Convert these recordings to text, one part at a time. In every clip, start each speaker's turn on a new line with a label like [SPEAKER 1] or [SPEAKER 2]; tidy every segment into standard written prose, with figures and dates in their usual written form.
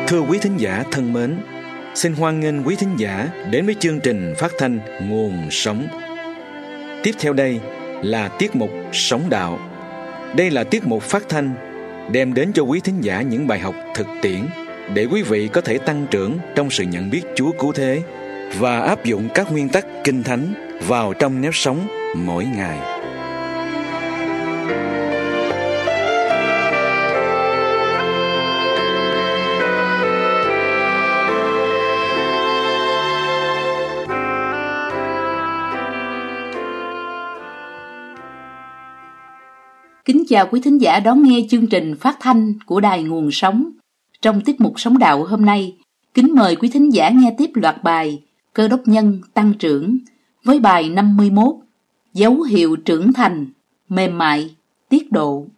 [SPEAKER 1] Thưa quý thính giả thân mến, xin hoan nghênh quý thính giả đến với chương trình phát thanh Nguồn Sống. Tiếp theo đây là tiết mục Sống Đạo. Đây là tiết mục phát thanh đem đến cho quý thính giả những bài học thực tiễn để quý vị có thể tăng trưởng trong sự nhận biết Chúa cứu thế và áp dụng các nguyên tắc Kinh Thánh vào trong nếp sống mỗi ngày.
[SPEAKER 2] Kính chào quý thính giả đón nghe chương trình phát thanh của Đài Nguồn Sống. Trong tiết mục Sống Đạo hôm nay, kính mời quý thính giả nghe tiếp loạt bài Cơ đốc nhân tăng trưởng với bài 51, Dấu hiệu trưởng thành, mềm mại, tiết độ.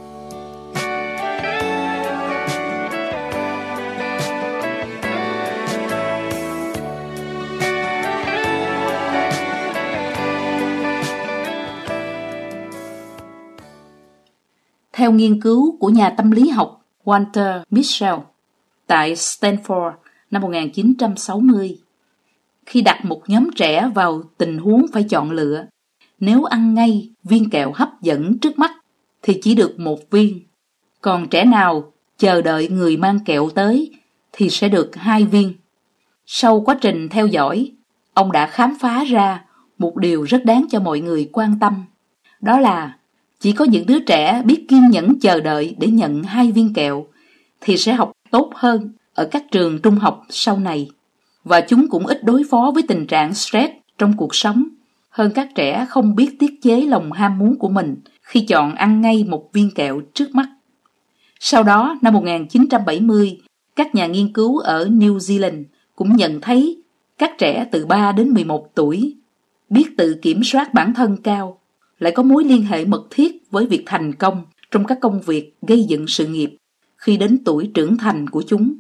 [SPEAKER 2] Theo nghiên cứu của nhà tâm lý học Walter Mischel tại Stanford năm 1960, khi đặt một nhóm trẻ vào tình huống phải chọn lựa, nếu ăn ngay viên kẹo hấp dẫn trước mắt thì chỉ được 1 viên, còn trẻ nào chờ đợi người mang kẹo tới thì sẽ được 2 viên. Sau quá trình theo dõi, ông đã khám phá ra một điều rất đáng cho mọi người quan tâm, đó là chỉ có những đứa trẻ biết kiên nhẫn chờ đợi để nhận 2 viên kẹo thì sẽ học tốt hơn ở các trường trung học sau này, và chúng cũng ít đối phó với tình trạng stress trong cuộc sống hơn các trẻ không biết tiết chế lòng ham muốn của mình khi chọn ăn ngay một viên kẹo trước mắt. Sau đó, năm 1970, các nhà nghiên cứu ở New Zealand cũng nhận thấy các trẻ từ 3 đến 11 tuổi biết tự kiểm soát bản thân cao lại có mối liên hệ mật thiết với việc thành công trong các công việc gây dựng sự nghiệp khi đến tuổi trưởng thành của chúng.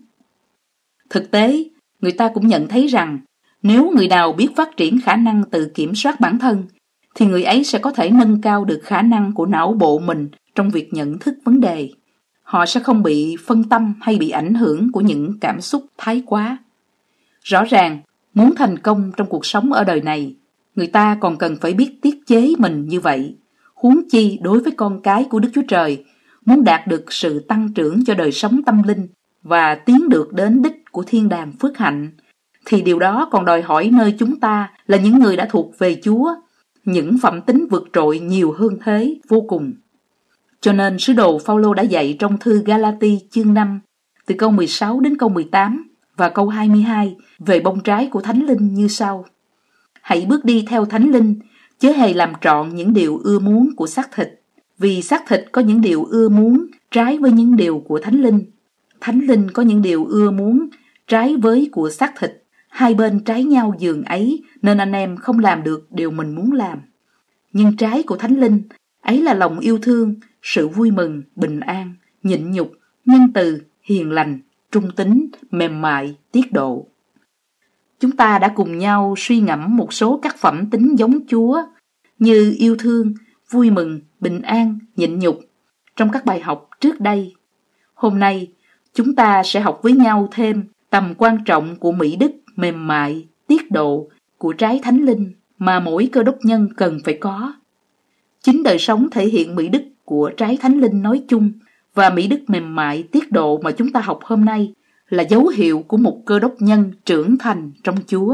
[SPEAKER 2] Thực tế, người ta cũng nhận thấy rằng nếu người nào biết phát triển khả năng tự kiểm soát bản thân thì người ấy sẽ có thể nâng cao được khả năng của não bộ mình trong việc nhận thức vấn đề. Họ sẽ không bị phân tâm hay bị ảnh hưởng của những cảm xúc thái quá. Rõ ràng, muốn thành công trong cuộc sống ở đời này, người ta còn cần phải biết tiết chế mình như vậy. Huống chi đối với con cái của Đức Chúa Trời, muốn đạt được sự tăng trưởng cho đời sống tâm linh và tiến được đến đích của thiên đàng phước hạnh, thì điều đó còn đòi hỏi nơi chúng ta là những người đã thuộc về Chúa, những phẩm tính vượt trội nhiều hơn thế vô cùng. Cho nên sứ đồ Phao-lô đã dạy trong thư Ga-la-ti chương 5, từ câu 16 đến câu 18 và câu 22 về bông trái của Thánh Linh như sau: Hãy bước đi theo Thánh Linh, chớ hề làm trọn những điều ưa muốn của xác thịt, vì xác thịt có những điều ưa muốn trái với những điều của Thánh Linh. Thánh Linh có những điều ưa muốn trái với của xác thịt, hai bên trái nhau giường ấy, nên anh em không làm được điều mình muốn làm. Nhưng trái của Thánh Linh ấy là lòng yêu thương, sự vui mừng, bình an, nhịn nhục, nhân từ, hiền lành, trung tín, mềm mại, tiết độ. Chúng ta đã cùng nhau suy ngẫm một số các phẩm tính giống Chúa như yêu thương, vui mừng, bình an, nhịn nhục trong các bài học trước đây. Hôm nay, chúng ta sẽ học với nhau thêm tầm quan trọng của mỹ đức mềm mại, tiết độ của trái Thánh Linh mà mỗi cơ đốc nhân cần phải có. Chính đời sống thể hiện mỹ đức của trái Thánh Linh nói chung và mỹ đức mềm mại, tiết độ mà chúng ta học hôm nay là dấu hiệu của một cơ đốc nhân trưởng thành trong Chúa.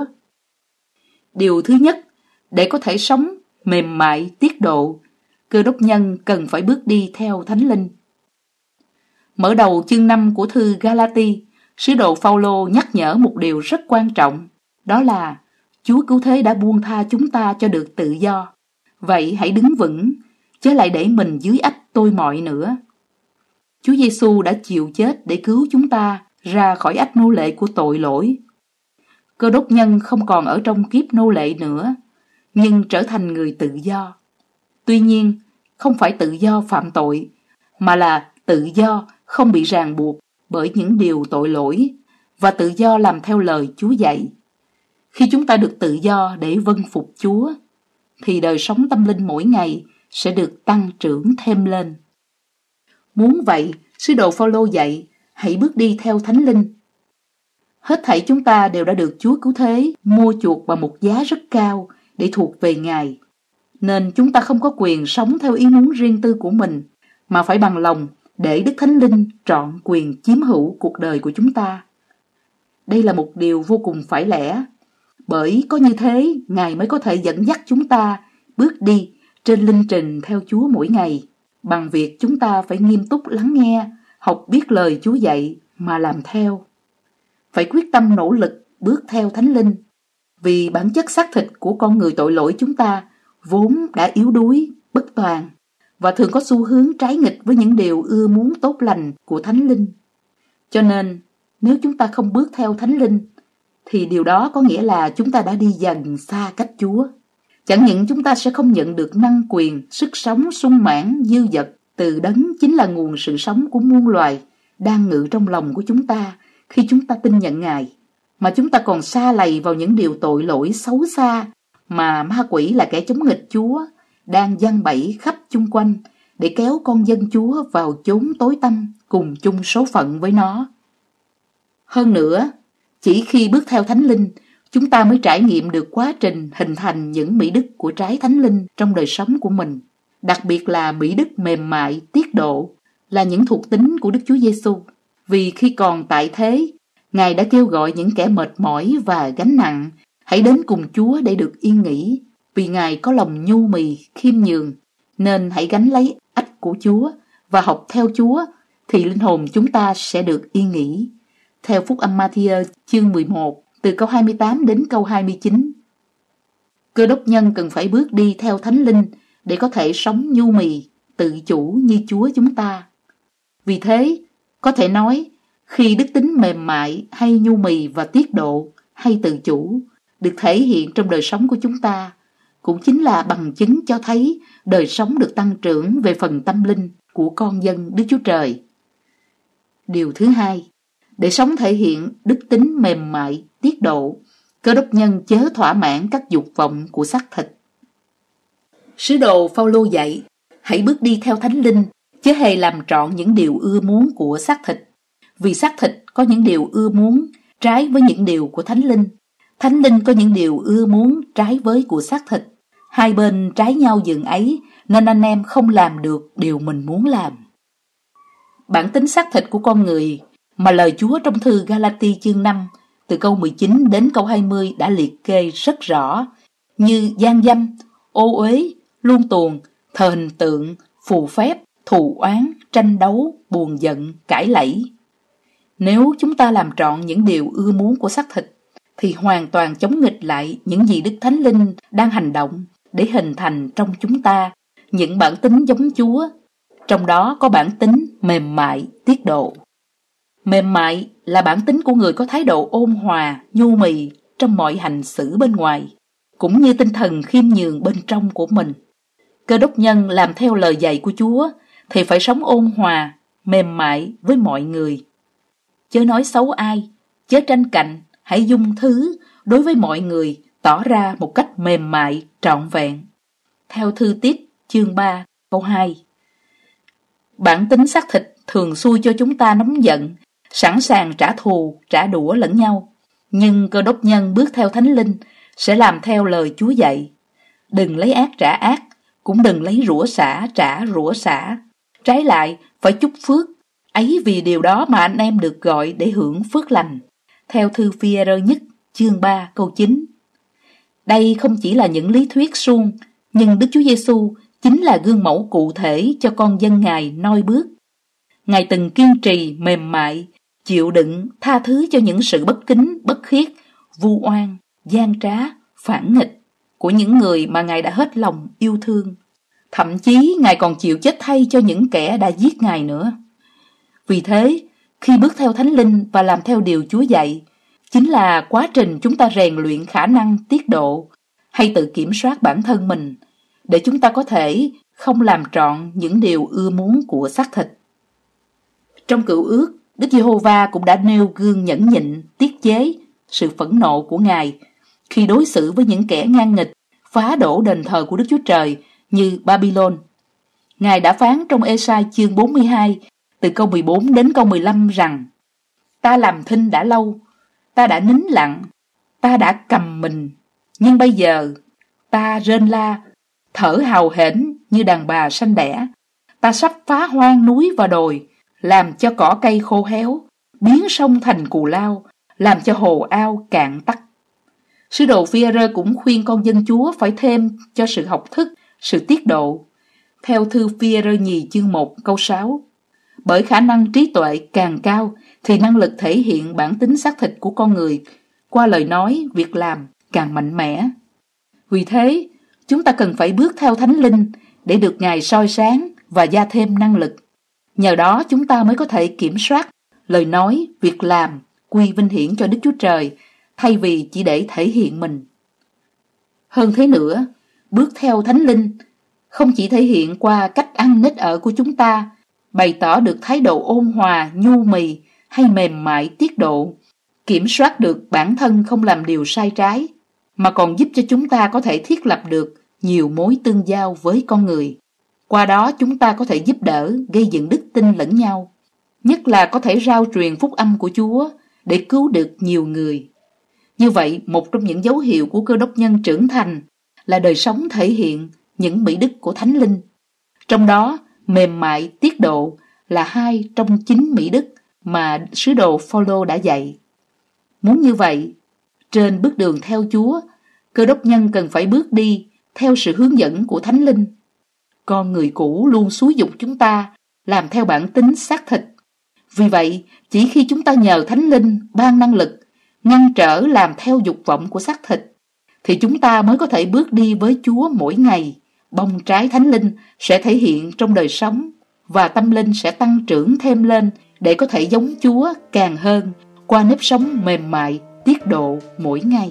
[SPEAKER 2] Điều thứ nhất, để có thể sống mềm mại, tiết độ, cơ đốc nhân cần phải bước đi theo Thánh Linh. Mở đầu chương 5 của thư Ga-la-ti, sứ đồ Phao-lô nhắc nhở một điều rất quan trọng, đó là Chúa cứu thế đã buông tha chúng ta cho được tự do. Vậy hãy đứng vững, chớ lại để mình dưới ách tôi mọi nữa. Chúa Giêsu đã chịu chết để cứu chúng ta ra khỏi ách nô lệ của tội lỗi. Cơ đốc nhân không còn ở trong kiếp nô lệ nữa, nhưng trở thành người tự do. Tuy nhiên, không phải tự do phạm tội, mà là tự do không bị ràng buộc bởi những điều tội lỗi và tự do làm theo lời Chúa dạy. Khi chúng ta được tự do để vâng phục Chúa, thì đời sống tâm linh mỗi ngày sẽ được tăng trưởng thêm lên. Muốn vậy, sứ đồ Phao-lô dạy, hãy bước đi theo Thánh Linh, Hết thảy chúng ta đều đã được Chúa Cứu Thế mua chuộc bằng một giá rất cao để thuộc về Ngài. Nên chúng ta không có quyền sống theo ý muốn riêng tư của mình, mà phải bằng lòng để Đức Thánh Linh trọn quyền chiếm hữu cuộc đời của chúng ta. Đây là một điều vô cùng phải lẽ, bởi có như thế Ngài mới có thể dẫn dắt chúng ta bước đi trên linh trình theo Chúa mỗi ngày, bằng việc chúng ta phải nghiêm túc lắng nghe, học biết lời Chúa dạy mà làm theo. Phải quyết tâm nỗ lực bước theo Thánh Linh, vì bản chất xác thịt của con người tội lỗi chúng ta vốn đã yếu đuối, bất toàn và thường có xu hướng trái nghịch với những điều ưa muốn tốt lành của Thánh Linh. Cho nên, nếu chúng ta không bước theo Thánh Linh, thì điều đó có nghĩa là chúng ta đã đi dần xa cách Chúa. Chẳng những chúng ta sẽ không nhận được năng quyền, sức sống sung mãn, dư dật từ Đấng chính là nguồn sự sống của muôn loài đang ngự trong lòng của chúng ta khi chúng ta tin nhận Ngài, mà chúng ta còn sa lầy vào những điều tội lỗi xấu xa mà ma quỷ là kẻ chống nghịch Chúa đang giăng bẫy khắp chung quanh để kéo con dân Chúa vào chốn tối tăm cùng chung số phận với nó. Hơn nữa, chỉ khi bước theo Thánh Linh, chúng ta mới trải nghiệm được quá trình hình thành những mỹ đức của trái Thánh Linh trong đời sống của mình, đặc biệt là mỹ đức mềm mại, tiết độ, là những thuộc tính của Đức Chúa Giêsu. Vì khi còn tại thế, Ngài đã kêu gọi những kẻ mệt mỏi và gánh nặng hãy đến cùng Chúa để được yên nghỉ, vì Ngài có lòng nhu mì, khiêm nhường, nên hãy gánh lấy ách của Chúa và học theo Chúa, thì linh hồn chúng ta sẽ được yên nghỉ. Theo Phúc âm Ma-thi-ơ chương 11, từ câu 28 đến câu 29. Cơ đốc nhân cần phải bước đi theo Thánh Linh để có thể sống nhu mì, tự chủ như Chúa chúng ta. Vì thế, có thể nói, khi đức tính mềm mại hay nhu mì và tiết độ hay tự chủ được thể hiện trong đời sống của chúng ta, cũng chính là bằng chứng cho thấy đời sống được tăng trưởng về phần tâm linh của con dân Đức Chúa Trời. Điều thứ hai, để sống thể hiện đức tính mềm mại, tiết độ, cơ đốc nhân chớ thỏa mãn các dục vọng của xác thịt. Sứ đồ Phao-lô dạy, hãy bước đi theo Thánh Linh, chớ hề làm trọn những điều ưa muốn của xác thịt. Vì xác thịt có những điều ưa muốn trái với những điều của Thánh Linh. Thánh Linh có những điều ưa muốn trái với của xác thịt. Hai bên trái nhau dường ấy, nên anh em không làm được điều mình muốn làm. Bản tính xác thịt của con người mà lời Chúa trong thư Ga-la-ti chương 5 từ câu 19 đến câu 20 đã liệt kê rất rõ, như gian dâm, ô uế, luông tuồng, thờ hình tượng, phù phép, thù oán, tranh đấu, buồn giận, cãi lẫy. Nếu chúng ta làm trọn những điều ưa muốn của xác thịt, thì hoàn toàn chống nghịch lại những gì Đức Thánh Linh đang hành động để hình thành trong chúng ta những bản tính giống Chúa, trong đó có bản tính mềm mại, tiết độ. Mềm mại là bản tính của người có thái độ ôn hòa, nhu mì trong mọi hành xử bên ngoài, cũng như tinh thần khiêm nhường bên trong của mình. Cơ đốc nhân làm theo lời dạy của Chúa thì phải sống ôn hòa, mềm mại với mọi người. Chớ nói xấu ai, chớ tranh cạnh, hãy dung thứ đối với mọi người, tỏ ra một cách mềm mại, trọn vẹn. Theo thư Tít chương 3 câu 2. Bản tính xác thịt thường xui cho chúng ta nóng giận, sẵn sàng trả thù, trả đũa lẫn nhau. Nhưng cơ đốc nhân bước theo Thánh Linh sẽ làm theo lời Chúa dạy. Đừng lấy ác trả ác, cũng đừng lấy rủa xả trả rủa xả. Trái lại, phải chúc phước, ấy vì điều đó mà anh em được gọi để hưởng phước lành. Theo thư Phi-e-rơ nhất chương 3 câu 9. Đây không chỉ là những lý thuyết suông, nhưng Đức Chúa Giêsu chính là gương mẫu cụ thể cho con dân Ngài noi bước. Ngài từng kiên trì, mềm mại, chịu đựng, tha thứ cho những sự bất kính, bất khiết, vu oan, gian trá, phản nghịch của những người mà Ngài đã hết lòng yêu thương. Thậm chí Ngài còn chịu chết thay cho những kẻ đã giết Ngài nữa. Vì thế, khi bước theo Thánh Linh và làm theo điều Chúa dạy, chính là quá trình chúng ta rèn luyện khả năng tiết độ hay tự kiểm soát bản thân mình, để chúng ta có thể không làm trọn những điều ưa muốn của xác thịt. Trong Cựu Ước, Đức Giê-hô-va cũng đã nêu gương nhẫn nhịn, tiết chế, sự phẫn nộ của Ngài khi đối xử với những kẻ ngang nghịch, phá đổ đền thờ của Đức Chúa Trời như Babylon. Ngài đã phán trong Ê-sai chương 42 từ câu 14 đến câu 15 rằng: Ta làm thinh đã lâu, ta đã nín lặng, ta đã cầm mình, nhưng bây giờ ta rên la, thở hào hển như đàn bà sanh đẻ. Ta sắp phá hoang núi và đồi, làm cho cỏ cây khô héo, biến sông thành cù lao, làm cho hồ ao cạn tắc. Sứ đồ Phi-e-rơ cũng khuyên con dân Chúa phải thêm cho sự học thức, sự tiết độ. Theo thư Phi-e-rơ nhì chương 1 câu 6, bởi khả năng trí tuệ càng cao thì năng lực thể hiện bản tính xác thịt của con người qua lời nói, việc làm càng mạnh mẽ. Vì thế, chúng ta cần phải bước theo Thánh Linh để được Ngài soi sáng và gia thêm năng lực. Nhờ đó chúng ta mới có thể kiểm soát lời nói, việc làm, quy vinh hiển cho Đức Chúa Trời, thay vì chỉ để thể hiện mình. Hơn thế nữa, bước theo Thánh Linh không chỉ thể hiện qua cách ăn nết ở của chúng ta, bày tỏ được thái độ ôn hòa, nhu mì hay mềm mại tiết độ, kiểm soát được bản thân không làm điều sai trái, mà còn giúp cho chúng ta có thể thiết lập được nhiều mối tương giao với con người. Qua đó chúng ta có thể giúp đỡ, gây dựng đức tin lẫn nhau, nhất là có thể rao truyền phúc âm của Chúa để cứu được nhiều người. Như vậy, một trong những dấu hiệu của Cơ Đốc nhân trưởng thành là đời sống thể hiện những mỹ đức của Thánh Linh. Trong đó, mềm mại, tiết độ là 2 trong 9 mỹ đức mà sứ đồ Phao-lô đã dạy. Muốn như vậy, trên bước đường theo Chúa, Cơ Đốc nhân cần phải bước đi theo sự hướng dẫn của Thánh Linh. Con người cũ luôn xúi giục chúng ta làm theo bản tính xác thịt. Vì vậy, chỉ khi chúng ta nhờ Thánh Linh ban năng lực, ngăn trở làm theo dục vọng của xác thịt, thì chúng ta mới có thể bước đi với Chúa mỗi ngày. Bông trái Thánh Linh sẽ thể hiện trong đời sống và tâm linh sẽ tăng trưởng thêm lên để có thể giống Chúa càng hơn qua nếp sống mềm mại, tiết độ mỗi ngày.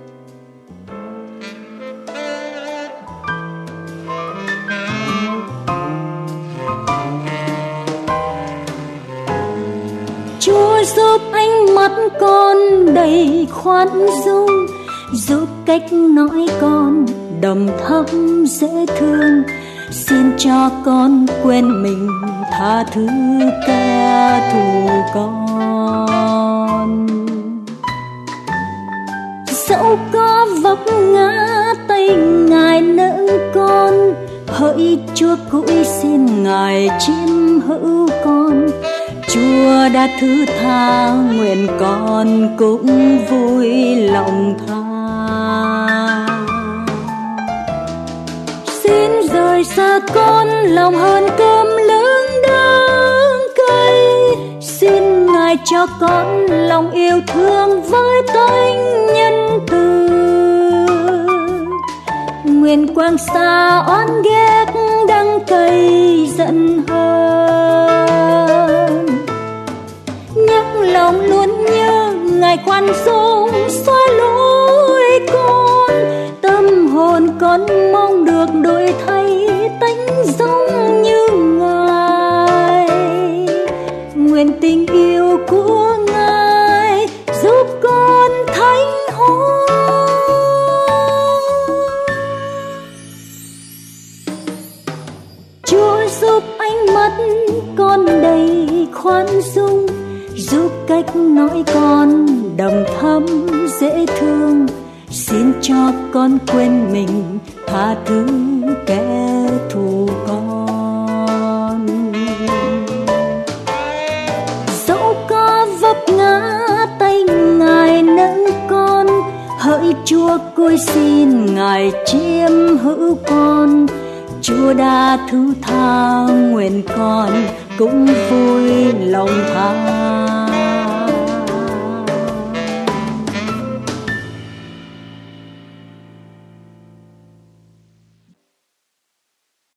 [SPEAKER 3] Chúa giúp ánh mắt con đầy khoan dung, giúp cách nói con đầm thắm dễ thương. Xin cho con quên mình, tha thứ kẻ thù con. Dẫu có vấp ngã tay Ngài nâng con, hỡi Chúa cũi xin Ngài chiêm hữu con. Chúa đã thứ tha, nguyện con cũng vui lòng tha. Xin rời xa con lòng hơn cơm lương đắng cay. Xin Ngài cho con lòng yêu thương với tánh nhân từ. Nguyện quang xa oán ghét đắng cay giận hơn. Nhắc lòng luôn nhớ Ngài khoan dung xóa lỗi con. Tâm hồn con mong được đổi thay tánh giống như Ngài. Nguyện tình yêu của Ngài giúp con thánh hóa. Chúa giúp ánh mắt con đầy khoan dung, giúp cách nói con đầm thắm dễ thương. Xin cho con quên mình, tha thứ kẻ thù con. Dẫu có vấp ngã tay Ngài nâng con, hỡi Chúa cúi xin Ngài chiêm hữu con. Chúa đã thứ tha, nguyện con cũng vui lòng tha.